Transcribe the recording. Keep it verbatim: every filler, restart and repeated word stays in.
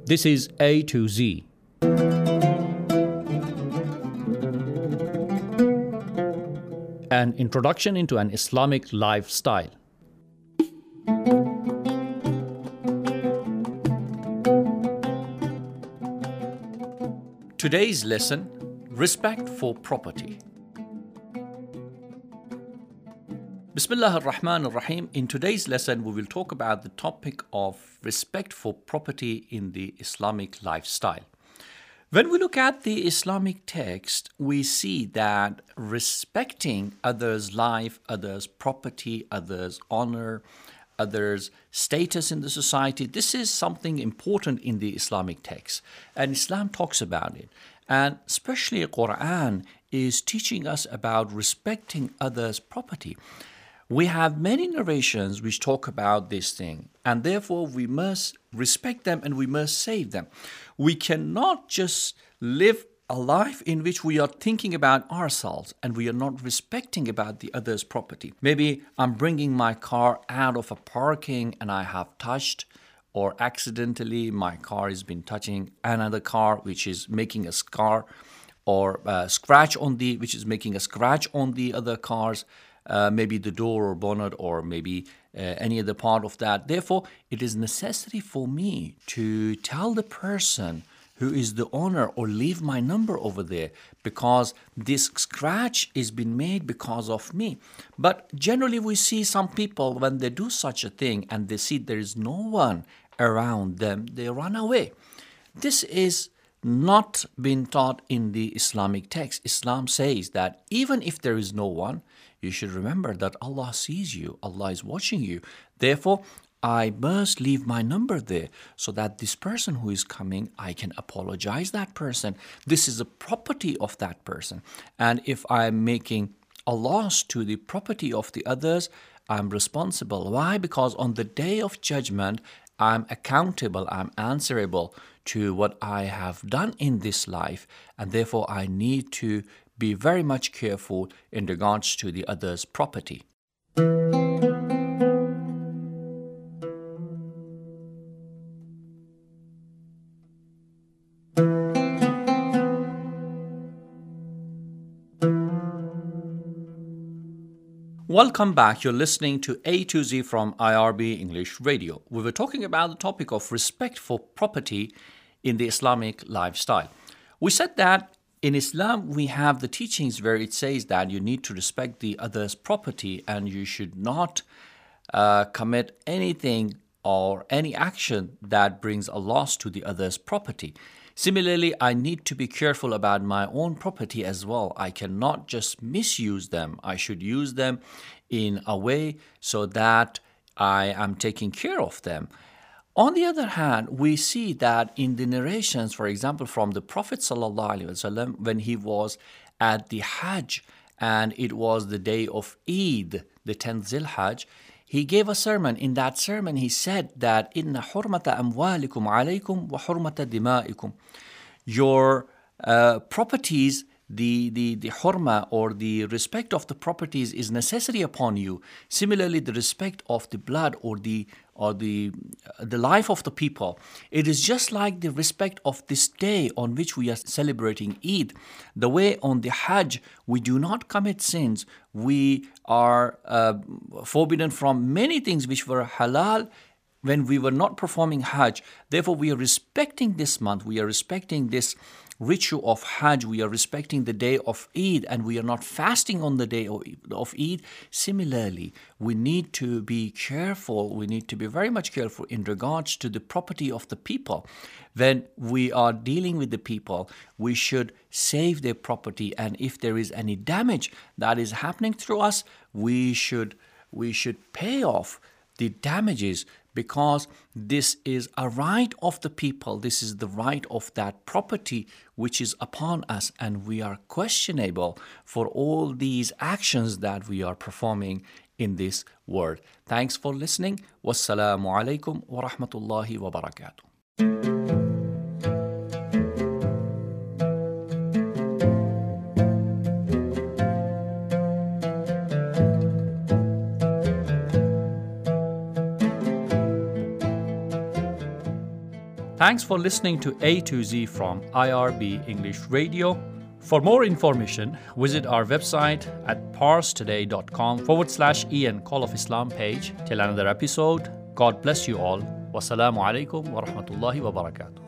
This is A to Z. An introduction into an Islamic lifestyle. Today's lesson, respect for property. Bismillah ar-Rahman ar-Rahim. In today's lesson, we will talk about the topic of respect for property in the Islamic lifestyle. When we look at the Islamic text, we see that respecting others' life, others' property, others' honor, others' status in the society, this is something important in the Islamic text. And Islam talks about it. And especially the Quran is teaching us about respecting others' property. We have many narrations which talk about this thing, and therefore we must respect them and we must save them. We cannot just live a life in which we are thinking about ourselves and we are not respecting about the other's property. Maybe I'm bringing my car out of a parking and I have touched, or accidentally my car has been touching another car which is making a scar or a scratch on the, which is making a scratch on the other cars. Uh, maybe the door or bonnet or maybe uh, any other part of that. Therefore, it is necessary for me to tell the person who is the owner or leave my number over there because this scratch is being made because of me. But generally we see some people when they do such a thing and they see there is no one around them, they run away. This is not been taught in the Islamic text. Islam says that even if there is no one, you should remember that Allah sees you, Allah is watching you. Therefore, I must leave my number there so that this person who is coming, I can apologize that person. This is a property of that person. And if I'm making a loss to the property of the others, I'm responsible. Why? Because on the day of judgment, I'm accountable, I'm answerable to what I have done in this life. And therefore, I need to be very much careful in regards to the other's property. Welcome back. You're listening to A to Z from I R B English Radio. We were talking about the topic of respect for property in the Islamic lifestyle. We said that in Islam, we have the teachings where it says that you need to respect the other's property and you should not uh, commit anything or any action that brings a loss to the other's property. Similarly, I need to be careful about my own property as well. I cannot just misuse them. I should use them in a way so that I am taking care of them. On the other hand, we see that in the narrations, for example, from the Prophet ﷺ, when he was at the Hajj and it was the day of Eid, the tenth Zil-Hajj, he gave a sermon. In that sermon, he said that إِنَّ حُرْمَةَ أَمْوَالِكُمْ عَلَيْكُمْ وَحُرْمَةَ دِمَائِكُمْ. Your uh, properties, the, the, the hurma or the respect of the properties is necessary upon you. Similarly, the respect of the blood or the or the the life of the people. It is just like the respect of this day on which we are celebrating Eid. The way on the Hajj, we do not commit sins. We are uh, forbidden from many things which were halal when we were not performing Hajj. Therefore, we are respecting this month. We are respecting this ritual of Hajj. We are respecting the day of Eid, and we are not fasting on the day of Eid. Similarly, we need to be careful. We need to be very much careful in regards to the property of the people. When we are dealing with the people, we should save their property, and if there is any damage that is happening through us, we should we should pay off the damages, because this is a right of the people. This is the right of that property which is upon us, and we are questionable for all these actions that we are performing in this world. Thanks for listening. Wassalamu alaikum wa rahmatullahi wa barakatuh. Thanks for listening to A to Z from I R B English Radio. For more information, visit our website at parstoday.com forward slash Ian Call of Islam page. Till another episode, God bless you all. Wassalamu alaikum wa rahmatullahi wa barakatuh.